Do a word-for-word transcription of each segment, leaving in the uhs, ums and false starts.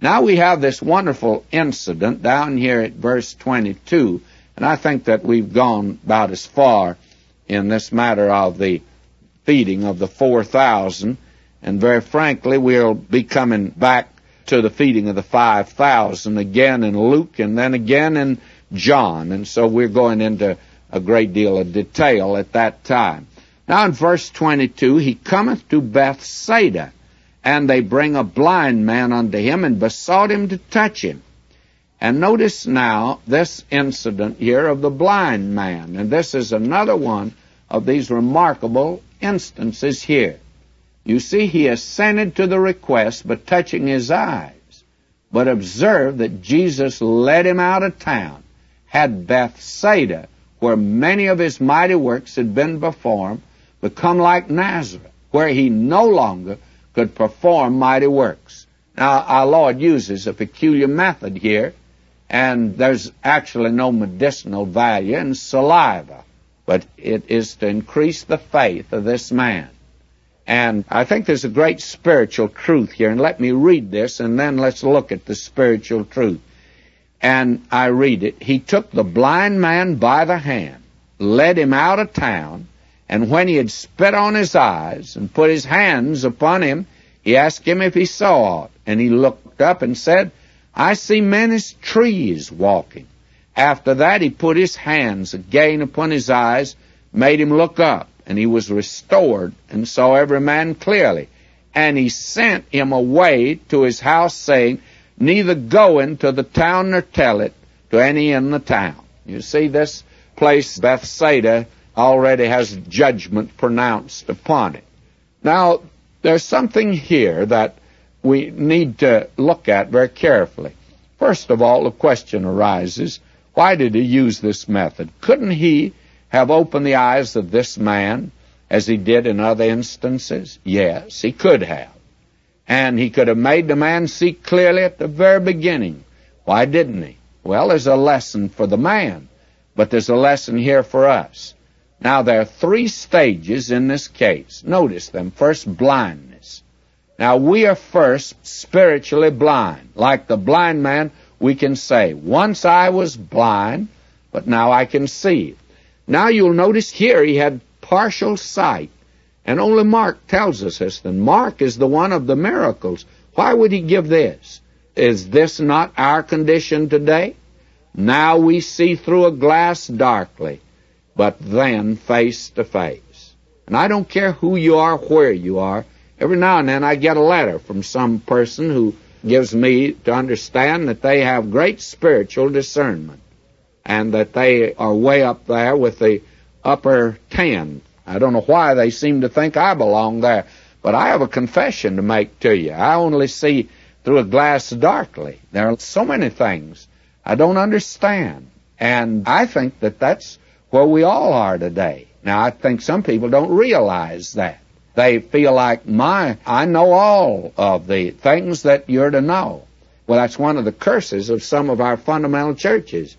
Now we have this wonderful incident down here at verse twenty-two, and I think that we've gone about as far in this matter of the feeding of the four thousand, and very frankly, we'll be coming back to the feeding of the five thousand again in Luke and then again in John, and so we're going into a great deal of detail at that time. Now in verse twenty-two, he cometh to Bethsaida, and they bring a blind man unto him, and besought him to touch him. And notice now this incident here of the blind man, and this is another one of these remarkable instances here. You see, he assented to the request by touching his eyes, but observe that Jesus led him out of town, had Bethsaida, where many of his mighty works had been performed, become like Nazareth, where he no longer could perform mighty works. Now, our Lord uses a peculiar method here, and there's actually no medicinal value in saliva, but it is to increase the faith of this man. And I think there's a great spiritual truth here, and let me read this, and then let's look at the spiritual truth. And I read it, he took the blind man by the hand, led him out of town, and when he had spit on his eyes and put his hands upon him, he asked him if he saw aught. And he looked up and said, I see men as trees walking. After that he put his hands again upon his eyes, made him look up, and he was restored, and saw every man clearly. And he sent him away to his house, saying, neither go into the town nor tell it to any in the town. You see, this place, Bethsaida, already has judgment pronounced upon it. Now, there's something here that we need to look at very carefully. First of all, the question arises, why did he use this method? Couldn't he have opened the eyes of this man as he did in other instances? Yes, he could have. And he could have made the man see clearly at the very beginning. Why didn't he? Well, there's a lesson for the man, but there's a lesson here for us. Now, there are three stages in this case. Notice them. First, blindness. Now, we are first spiritually blind. Like the blind man, we can say, once I was blind, but now I can see. Now, you'll notice here he had partial sight. And only Mark tells us this. And Mark is the one of the miracles. Why would he give this? Is this not our condition today? Now we see through a glass darkly, but then face to face. And I don't care who you are, where you are. Every now and then I get a letter from some person who gives me to understand that they have great spiritual discernment and that they are way up there with the upper ten. I don't know why they seem to think I belong there, but I have a confession to make to you. I only see through a glass darkly. There are so many things I don't understand, and I think that that's where we all are today. Now, I think some people don't realize that. They feel like, my, I know all of the things that you're to know. Well, that's one of the curses of some of our fundamental churches.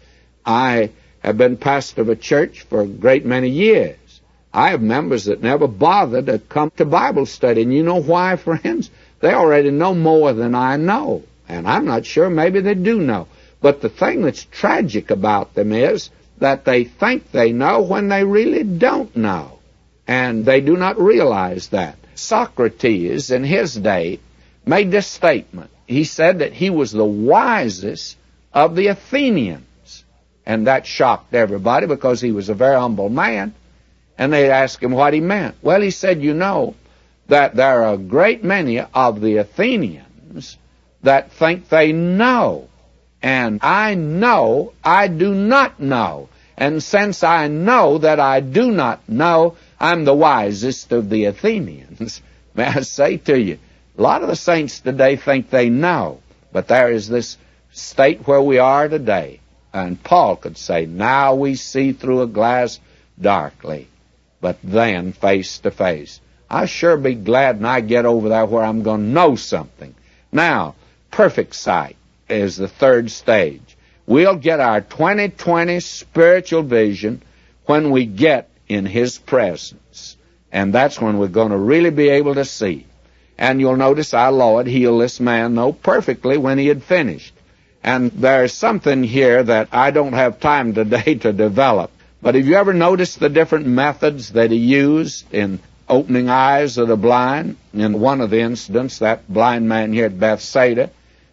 I have been pastor of a church for a great many years. I have members that never bother to come to Bible study. And you know why, friends? They already know more than I know. And I'm not sure, maybe they do know. But the thing that's tragic about them is that they think they know when they really don't know. And they do not realize that. Socrates, in his day, made this statement. He said that he was the wisest of the Athenians. And that shocked everybody because he was a very humble man. And they asked him what he meant. Well, he said, you know, that there are a great many of the Athenians that think they know. And I know I do not know. And since I know that I do not know, I'm the wisest of the Athenians. May I say to you, a lot of the saints today think they know. But there is this state where we are today. And Paul could say, now we see through a glass darkly, but then face to face. I'll sure be glad when I get over there where I'm going to know something. Now, perfect sight is the third stage. We'll get our twenty twenty spiritual vision when we get in His presence. And that's when we're going to really be able to see. And you'll notice our Lord healed this man, though, perfectly when he had finished. And there's something here that I don't have time today to develop. But have you ever noticed the different methods that he used in opening eyes of the blind? In one of the incidents, that blind man here at Bethsaida,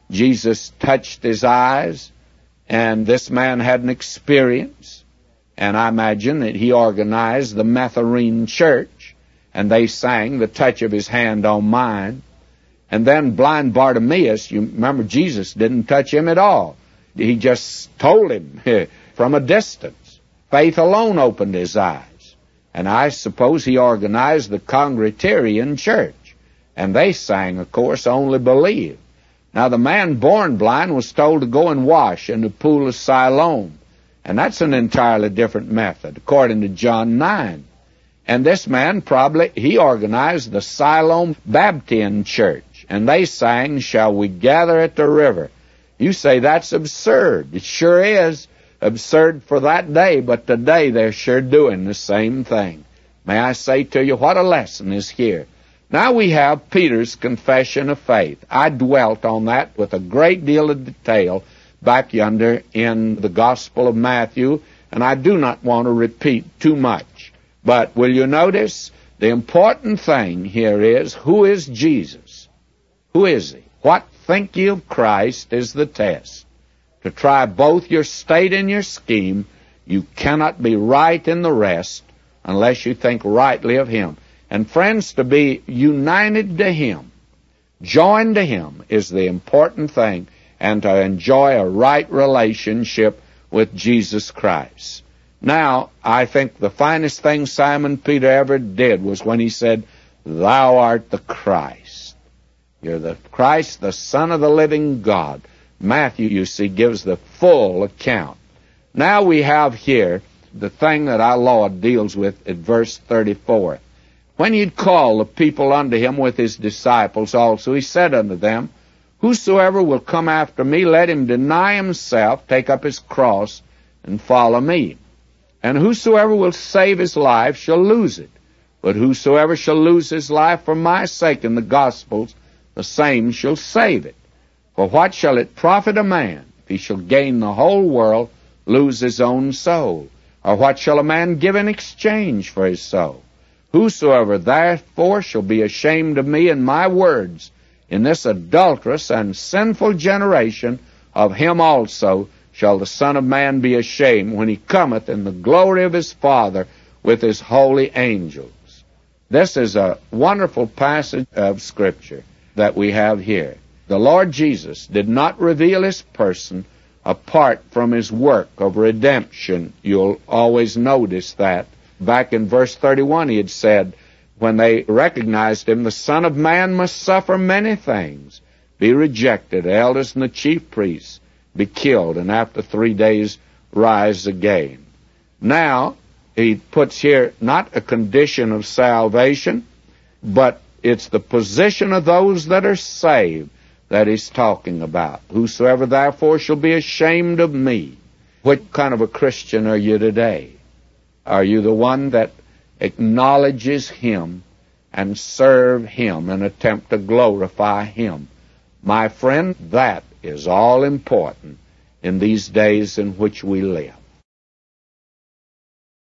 Jesus touched his eyes, and this man had an experience. And I imagine that he organized the Nazarene church, and they sang the touch of his hand on mine. And then blind Bartimaeus, you remember Jesus didn't touch him at all. He just told him from a distance. Faith alone opened his eyes. And I suppose he organized the Congregatarian church. And they sang, of course, Only Believe. Now the man born blind was told to go and wash in the pool of Siloam. And that's an entirely different method, according to John nine. And this man probably, he organized the Siloam Baptist Church. And they sang, Shall We Gather at the River? You say that's absurd. It sure is absurd for that day, but today they're sure doing the same thing. May I say to you, what a lesson is here. Now we have Peter's confession of faith. I dwelt on that with a great deal of detail back yonder in the Gospel of Matthew, and I do not want to repeat too much. But will you notice, the important thing here is, who is Jesus? Who is he? What think ye of Christ is the test. To try both your state and your scheme, you cannot be right in the rest unless you think rightly of him. And friends, to be united to him, joined to him, is the important thing, and to enjoy a right relationship with Jesus Christ. Now, I think the finest thing Simon Peter ever did was when he said, Thou art the Christ. You're the Christ, the Son of the living God. Matthew, you see, gives the full account. Now we have here the thing that our Lord deals with at verse thirty-four. When he'd called the people unto him with his disciples also, he said unto them, Whosoever will come after me, let him deny himself, take up his cross, and follow me. And whosoever will save his life shall lose it. But whosoever shall lose his life for my sake in the gospels, the same shall save it. For what shall it profit a man if he shall gain the whole world, lose his own soul? Or what shall a man give in exchange for his soul? Whosoever therefore shall be ashamed of me and my words in this adulterous and sinful generation, of him also shall the Son of Man be ashamed when he cometh in the glory of his Father with his holy angels. This is a wonderful passage of Scripture that we have here. The Lord Jesus did not reveal his person apart from his work of redemption. You'll always notice that. Back in verse thirty-one he had said, when they recognized him, the Son of Man must suffer many things, be rejected, the elders and the chief priests, be killed, and after three days rise again. Now, he puts here not a condition of salvation, but it's the position of those that are saved that he's talking about. Whosoever therefore shall be ashamed of me. What kind of a Christian are you today? Are you the one that acknowledges him and serve him and attempt to glorify him? My friend, that is all important in these days in which we live.